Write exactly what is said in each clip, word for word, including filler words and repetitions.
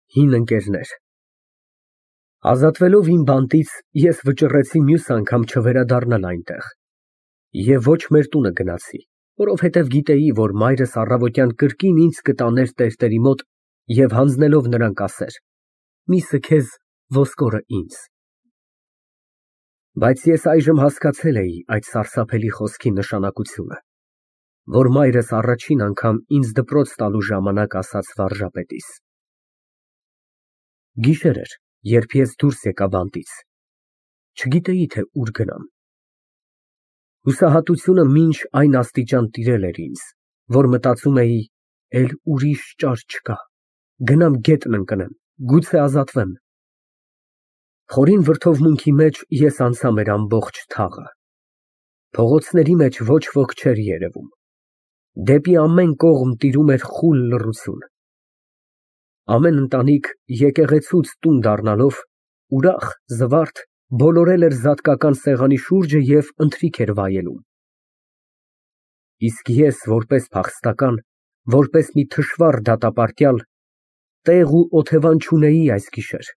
Հին ընկերներ։ Ազատվելով իմ բանտից, ես վճռեցի մյուս անգամ չվերադառնալ այնտեղ և ոչ մեր տունը գնացի, որովհետև գիտեի, որ մայրս առավոտյան կրկին ինձ կտաներ տերտերի մոտ և հանձնելով նրան կասեր. «Միսը քեզ, ոսկորը ինձ»։ Բայց ես այժմ հասկացել էի այդ սարսափելի խոսքի նշանակությունը, որ մայրս առաջին անգամ ինձ դպրոց տալու ժամանակ ասաց վարժապետիս։ Գիշեր էր, երբ ես դուրս եկա բանտից, չգիտեի, թե ուր գնամ։ Հուսահատությունը մինչ այն աստիճան տիրել էր ինձ, որ մտածում էի, էլ ուրիշ ճար չկա, գնամ գետն ընկնեմ, գուցե ազատվեմ։ Խորին վրդովմունքի մեջ ես անցա մեր ամբողջ թաղը։ Փողոցների մեջ ոչ ոք չէր երևում։ Դեպի ամեն կողմ տիրում էր խուլ լռություն։ Ամեն ընտանիք եկեղեցուց տուն դառնալով, ուրախ, զվարթ, բոլորել էր զատկական սեղանի շուրջը և ընթրիք էր վայելում։ Իսկ ես, որպես փախստական, որպես մի թշվառ դատապարտյալ, տեղ ու օթևան չունեի այս գիշեր։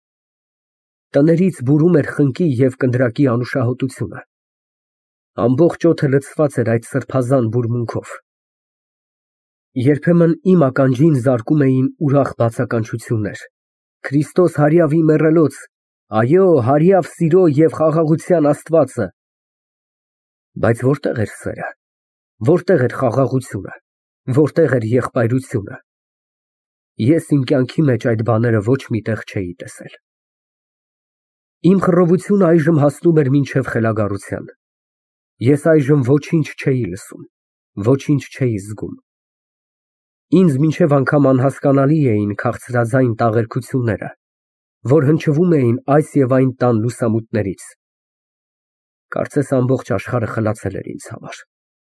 Տներից բուրում էր խնկի և կնդրակի անուշահոտությունը։ Ամբողջ օդը լցված էր այդ սրբազան բուրմունքով։ Երբեմն իմ ականջին զարկում էին ուրախ բացականչություններ. «Քրիստոս հարյավի մեռելոց, այո, հարյավ սիրո և խաղաղության Աստվածը»։ Բայց որտե՞ղ էր սերը, որտե՞ղ էր խաղաղությունը, որտե՞ղ էր եղբայրությունը։ Ես իմ կյանքի մեջ այդ բաները ոչ մի տեղ չէի տեսել։ Իմ խռովությունը այժմ հասնում էր մինչև խելագարության։ Ես այժմ ոչինչ չէի լսում, ոչինչ չէի զգում։ Ինձ մինչև անգամ անհասկանալի էին քաղցրաձայն տաղերքությունները, որ հնչվում էին այս և այն տան լուսամուտներից։ Կարծես ամբողջ աշխարհը խլացել էր ինձ համար։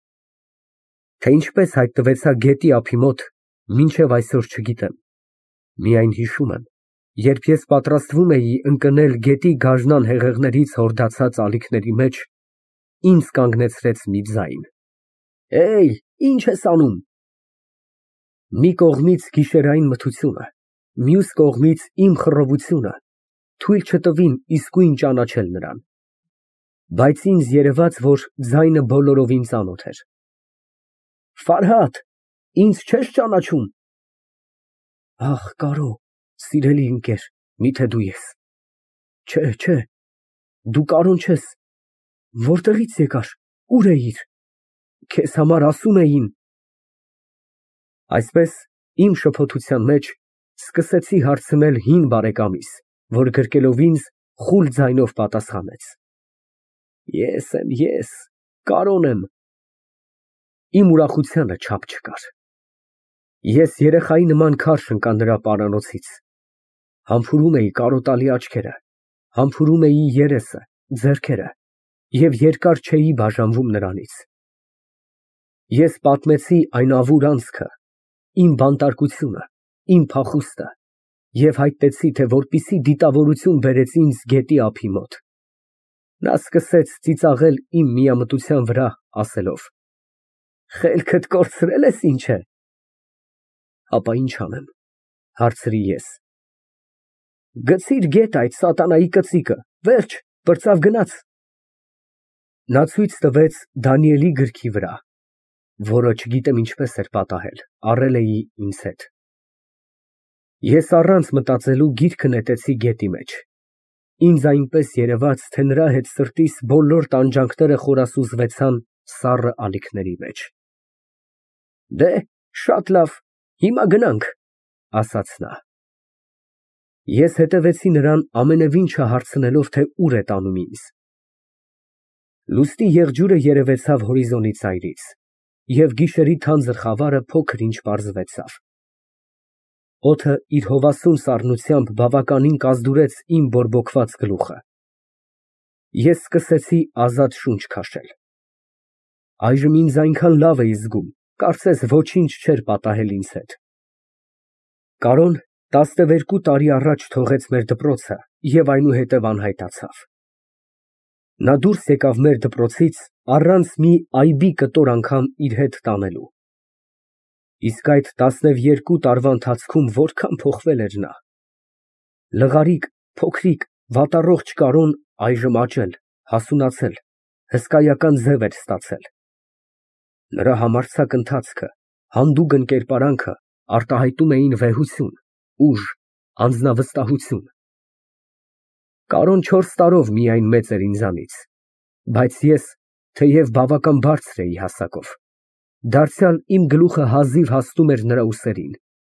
Թե ինչպես հայտնվեցա գետի ափի մոտ, մինչև այսօր չգիտեմ, միայն հիշում եմ, երբ ես պատրաստվում էի ընկնել գետի գարնան հեղեղներից հորդացած ալիքների մեջ, ինձ կանգնեցրեց մի ձայն. «Հեյ, ի՞նչ ես անում»։ Մի կողմից գիշերային մթությունը, մյուս կողմից իմ խռովությունը թույլ չտվին իսկույն ճանաչել նրան։ Բայց ինձ երևաց, որ ձայնը բոլորովին ծանոթ էր։ «Ֆարհադ, ինձ չե՞ս ճանաչում»։ Ախ, Կարո, սիրելի ընկեր, միթե դու ես։ Չէ, չէ, դու Կարոն չես, որտեղի՞ց եկար, ուր էիր, քեզ համար ասում էին։ Այսպես, իմ շփոթության մեջ սկսեցի հարցնել հին բարեկամիս, որ գրկելով ինձ, խուլ ձայնով պատասխանեց. «Ես եմ, ես, Կարոն եմ»։ Իմ ուրախությանը չափ չկար։ Ես երեխայի նման քարշ ընկա նրա պարանոցից։ Համբուրում էի կարոտալի աչքերը, համբուրում էի երեսը, ձեռքերը և երկար չէի բաժանվում նրանից։ Ես պատմեցի այն ավուր անցքը, իմ բանտարկությունը, իմ փախուստը և հայտնեցի, թե որպեսզի դիտավորություն բերեց ինձ գետի ափի մոտ։ Նա սկսեց ծիծաղել իմ միամտության վրա, ասելով. «Խելքդ կորցրել ես, ինչ է»։ Ապա ինչ անեմ, հարցրի ես։ «Գցիր գետ այդ սատանայի կծիկը, վերջ, պրծավ գնաց»։ Նա ցույց տվեց Դանիելի գրքի վրա, որը, չգիտեմ ինչպես էր պատահել, առել էի ինձ հետ։ Ես առանց մտածելու գիրքը նետեցի գետի մեջ։ Ինձ այնպես երևաց, թե նրա հետ սրտիս բոլոր տանջանքները խորասուզվեցան սառը ալիքների մեջ։ «Դե, շատ լավ, հիմա գնանք», ասաց նա։ Ես հետևեցի նրան, ամենևին չհարցնելով, թե ուր է տանում ինձ։ Լուսնի եղջյուրը երևեցավ հորիզոնի ծայրից, և գիշերի թանձր խավարը փոքր-ինչ պարզվեցավ։ Օդը իր հովասուն սառնությամբ բավականին կազդուրեց իմ բորբոքված գլուխը։ Ես սկսեցի ազատ շունչ քաշել։ Այժմ ինձ այնքան լավ էի զգում, կարծես ոչինչ չէր պատահել ինձ հետ։ Կարոն տասնվերկու տարի առաջ թողեց մեր դպրոցը և այնուհետև անհայտացավ։ Նա դուրս եկավ մեր դպրոցից առանց մի այբի կտոր անգամ իր հետ տանելու։ Իսկ այդ տասնևերկու տարվա ընթացքում որքան փոխվել էր նա։ Լղարիկ, փոքրիկ, վատառողջ Կարոն այժմ աճել, հասունացել, հսկայական ձև էր ստացել։ Նրա համարձակ ընթացքը, հանդուգն կերպարանքը արտահայտում էին վեհություն, ուժ, անձնավստահություն։ Կարոն չորս տարով միայն մեծ էր ինձանից, բայց ես, թեև բավական բարձր էի հասակով, դարձյալ իմ գլուխը հազիվ հասնում էր նրա ուսերին։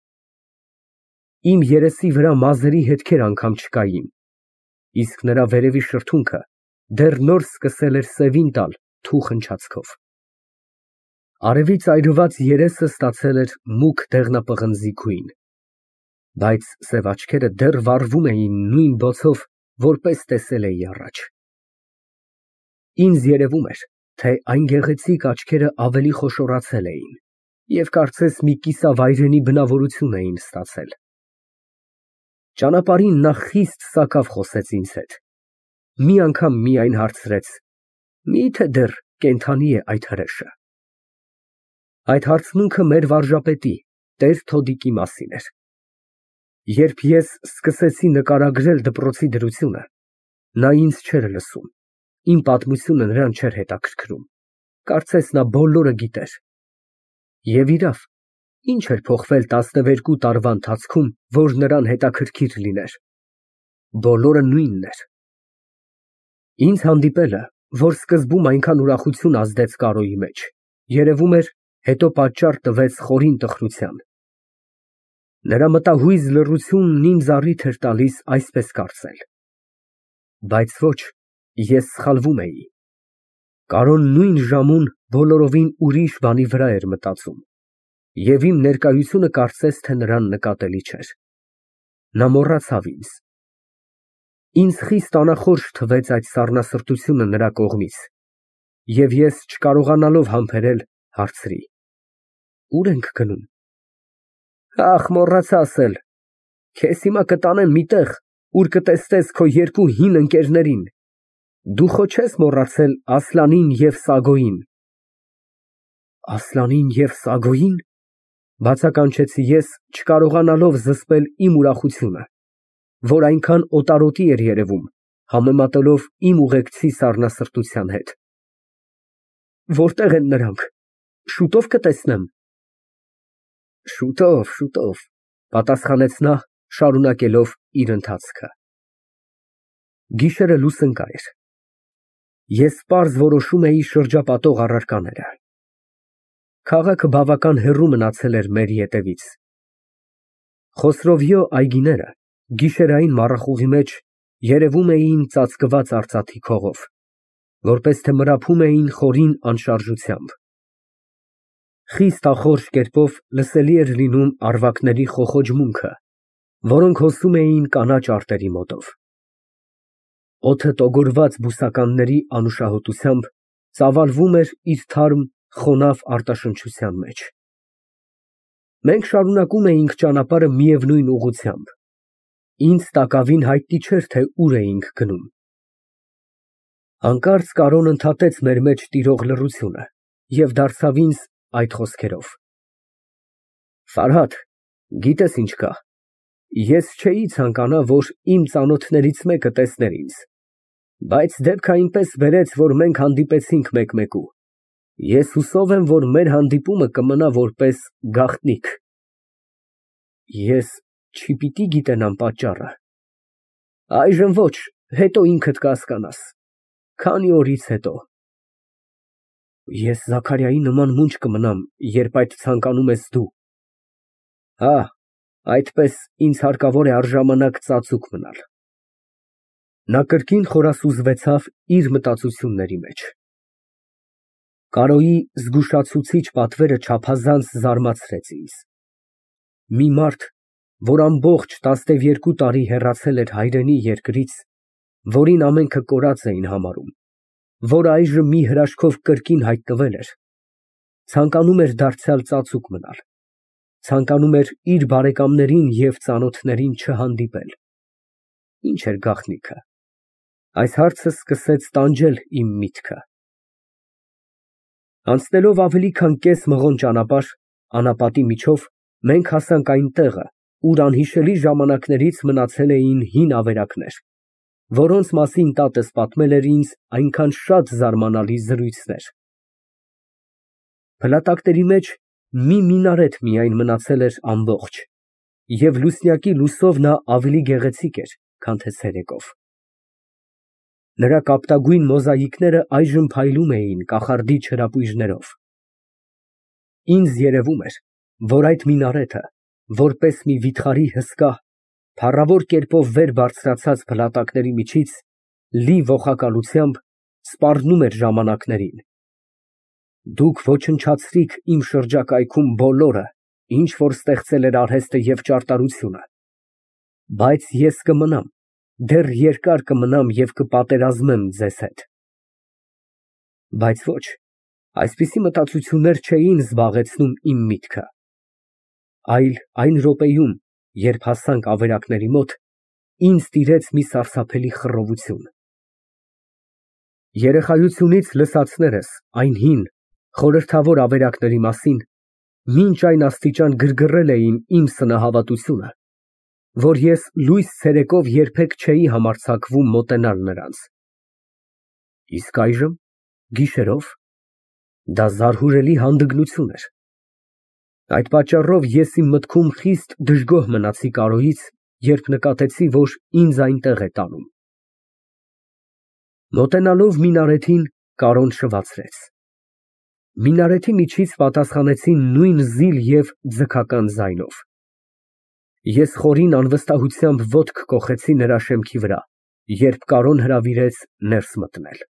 Իմ երեսի վրա մազերի հետքեր անգամ չկային, իսկ նրա վերևի շրթունքը դեռ նոր սկսել էր սևին տալ թուխ ընչացքով։ Արևից այրված երեսը ստացել էր մուգ դեղնապղնձի գույն, բայց սև աչքերը դեռ վառվում էին նույն բոցով, որպես տեսել էի առաջ։ Ինձ երևում էր, թե այն գեղեցիկ աչքերը ավելի խոշորացել էին և կարծես մի կիսավայրենի բնավորություն էին ստացել։ Ճանապարհին նա խիստ սակավ խոսեց ինձ հետ, մի անգամ միայն հարցրեց. «Մի՞թե դեռ կենդանի է այդ հրեշը»։ Այդ հարցմունքը մեր վարժապետի՝ տեր Թոդիկի մասին էր։ Երբ ես սկսեցի նկարագրել դպրոցի դրությունը, նա ինձ չէր լսում, իմ պատմությունը նրան չէր հետաքրքրում, կարծես նա բոլորը գիտեր։ Եվ իրավ, ինչ էր փոխվել տասնվերկու տարվա ընթացքում, որ նրան հետաքրքիր լիներ։ Բոլորը նույնն էր։ Ինձ հանդիպելը, որ սկզբում այնքան ուրախություն ազդեց Կարոյի մեջ, երևում էր, հետո պատճառ տվեց խորին տխրության։ Նրա մտահույզ լռությունն ինձ առիթ էր տալիս այսպես կարծել։ Բայց ոչ, ես սխալվում էի։ Կարոն նույն ժամուն բոլորովին ուրիշ բանի վրա էր մտածում, և իմ ներկայությունը կարծես թե նրան նկատելի չէր։ Նա մոռացավ ինձ։ Ինձ խիստ անախորժ թվեց այդ սառնասրտությունը նրա կողմից, և ես չկարողանալով համբերել, հարցրի. «Ո՞ւր ենք գնում»։ Ախ, մոռացա ասել, քեզ հիմա կտանեմ մի տեղ, ուր կտեսնես քո երկու հին ընկերներին։ Դու խո չես մոռացել Ասլանին և Սագոյին։ Ասլանին և Սագոյի՞ն, բացականչեցի ես, չկարողանալով զսպել իմ ուրախությունը, որ այնքան օտարոտի էր երևում, համեմատելով իմ ուղեկցի սառնասրտության հետ։ Որտե՞ղ են նրանք, շուտո՞վ կտեսնեմ։ Շուտով, շուտով, պատասխանեց նա, շարունակելով իր ընթացքը։ Գիշերը լուսնկա էր։ Ես պարզ որոշում էի շրջապատող առարկաները։ Քաղաքը բավական հեռու մնացել էր մեր ետևից։ Խոսրովիո այգիները գիշերային մառախուղի մեջ երևում էին ծածկված արծաթի քողով, որպես թե մրափում էին խորին անշարժությամբ։ Խիստ ախորժ կերպով լսելի էր լինում առվակների խոխոջմունքը, որոնք հոսում էին կանաչ արտերի մոտով։ Օդը տոգորված բուսականների անուշահոտությամբ ծավալվում էր իր թարմ, խոնավ արտաշնչության մեջ։ Մենք շարունակում էինք ճանապարհը միևնույն ուղղությամբ։ Ինձ տակավին հայտնի չէր, թե ուր էինք գնում։ Հանկարծ Կարոն ընդհատեց մեր մեջ տիրող լռությունը և դարձավ ինձ այդ խոսքերով. Ֆարհադ, գիտես ինչ կա, ես չէի ցանկանա, որ իմ ծանոթներից մեկը տեսներ ինձ, բայց դեպքը այնպես բերեց, որ մենք հանդիպեցինք մեկ֊մեկու։ Ես հուսով եմ, որ մեր հանդիպումը կմնա որպես գաղտնիք։ Ես չպիտի գիտենամ պատճառը։ Այժմ ոչ, հետո ինքդ կհասկանաս, քանի օրից հետո։ Ես Զաքարիայի նման մունջ կմնամ, երբ այդ ցանկանում ես դու։ Հա, այդպես ինձ հարկավոր է առժամանակ ծածուկ մնալ։ Նա կրկին խորասուզվեցավ իր մտածությունների մեջ։ Կարոյի զգուշացուցիչ պատվերը չափազանց զարմացրեց ինձ։ Մի մարդ, որ ամբողջ տասնևերկու տարի հեռացել էր հայրենի երկրից, որին ամենքը կորած էին համարում, որ այժմ մի հրաշքով կրկին հայտնվել էր, ցանկանում էր դարձյալ ծածուկ մնալ, ցանկանում էր իր բարեկամներին և ծանոթներին չհանդիպել։ Ինչ էր գաղտնիքը։ Այս հարցը սկսեց տանջել իմ միտքը։ Անցնելով ավելի քան կես մղոն ճանապարհ, անապատի միջով, մենք հասանք այն տեղը, ուր անհիշելի ժամանակներից մնացել էին հին ավերակներ, որոնց մասին տատս պատմել էր ինձ այնքան շատ զարմանալի զրույցներ։ Փլատակների մեջ մի մինարետ միայն մնացել էր ամբողջ, և լուսնյակի լույսով նա ավելի գեղեցիկ էր, քան թե ցերեկով։ Նրա կապտագույն մոզաիկները այժմ փայլում էին կախարդի չրապույժներով։ Ինձ երևում էր, որ այդ մինարետը, որպես մի վիթխարի հսկա, փառավոր կերպով վեր բարձրացած փլատակների միջից, լի ոխակալությամբ սպառնում էր ժամանակներին։ Դուք ոչնչացրիք իմ շրջակայքում բոլորը, ինչ որ ստեղծել էր արհեստը և ճարտարությունը, բայց ես կմնամ, դեռ երկար կմնամ և կպատերազմեմ ձեզ հետ։ Բայց ոչ, այսպիսի մտածություններ չէին զբաղեցնում իմ միտքը, այլ այն րոպեում, երբ հասանք ավերակների մոտ, ինձ տիրեց մի սարսափելի խռովություն։ Երեխայությունից լսածներս այն հին, խորհրդավոր ավերակների մասին մինչ այն աստիճան գրգռել էին իմ սնահավատությունը, որ ես լույս ցերեկով երբեք չէի համարձակվում մոտենալ նրանց։ Իսկ այժմ, գիշերով, դա զարհուրելի հանդգնություն էր։ Այդ պատճառով ես իմ մտքում խիստ դժգոհ մնացի Կարոյից, երբ նկատեցի, որ ինձ այնտեղ է տանում։ Մոտենալով մինարեթին, Կարոն շվացրեց։ Մինարեթի միջից պատասխանեցին նույն զիլ և ձգական ձայնով։ Ես խորին անվստահությամբ ոտք կոխեցի նրա շեմքի վրա, երբ Կարոն հրավիրեց ներս մտնել։